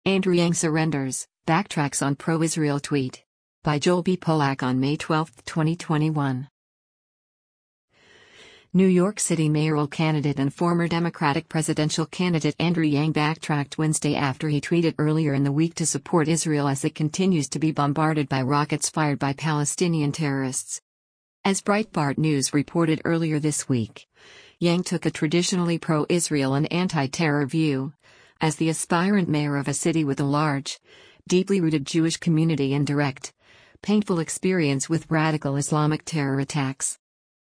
Andrew Yang surrenders, backtracks on pro-Israel tweet. By Joel B. Polak on May 12, 2021. New York City mayoral candidate and former Democratic presidential candidate Andrew Yang backtracked Wednesday after he tweeted earlier in the week to support Israel as it continues to be bombarded by rockets fired by Palestinian terrorists. As Breitbart News reported earlier this week, Yang took a traditionally pro-Israel and anti-terror view. As the aspirant mayor of a city with a large, deeply rooted Jewish community and direct, painful experience with radical Islamic terror attacks.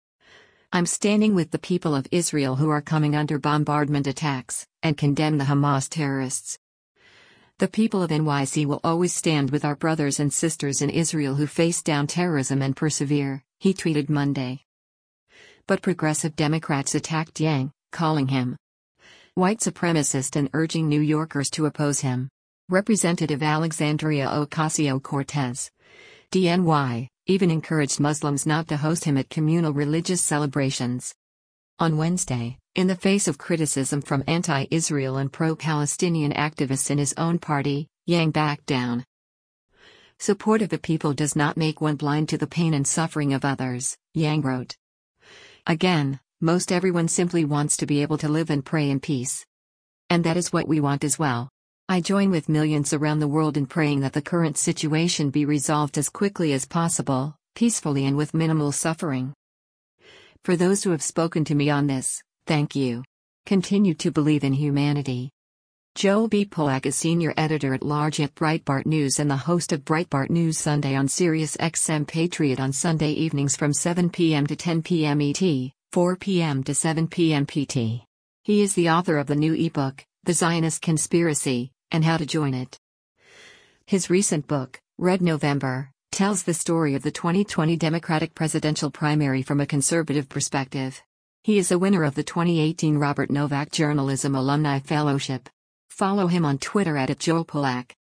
I'm standing with the people of Israel who are coming under bombardment attacks, and condemn the Hamas terrorists. The people of NYC will always stand with our brothers and sisters in Israel who face down terrorism and persevere, he tweeted Monday. But progressive Democrats attacked Yang, calling him white supremacist and urging New Yorkers to oppose him. Representative Alexandria Ocasio-Cortez, DNY, even encouraged Muslims not to host him at communal religious celebrations. On Wednesday, in the face of criticism from anti-Israel and pro-Palestinian activists in his own party, Yang backed down. Support of the people does not make one blind to the pain and suffering of others, Yang wrote. Again, most everyone simply wants to be able to live and pray in peace. And that is what we want as well. I join with millions around the world in praying that the current situation be resolved as quickly as possible, peacefully and with minimal suffering. For those who have spoken to me on this, thank you. Continue to believe in humanity. Joel B. Polak is senior editor-at-large at Breitbart News and the host of Breitbart News Sunday on Sirius XM Patriot on Sunday evenings from 7 p.m. to 10 p.m. ET, 4 p.m. to 7 p.m. PT. He is the author of the new ebook, The Zionist Conspiracy, and How to Join It. His recent book, Red November, tells the story of the 2020 Democratic presidential primary from a conservative perspective. He is a winner of the 2018 Robert Novak Journalism Alumni Fellowship. Follow him on Twitter @JoelPolak.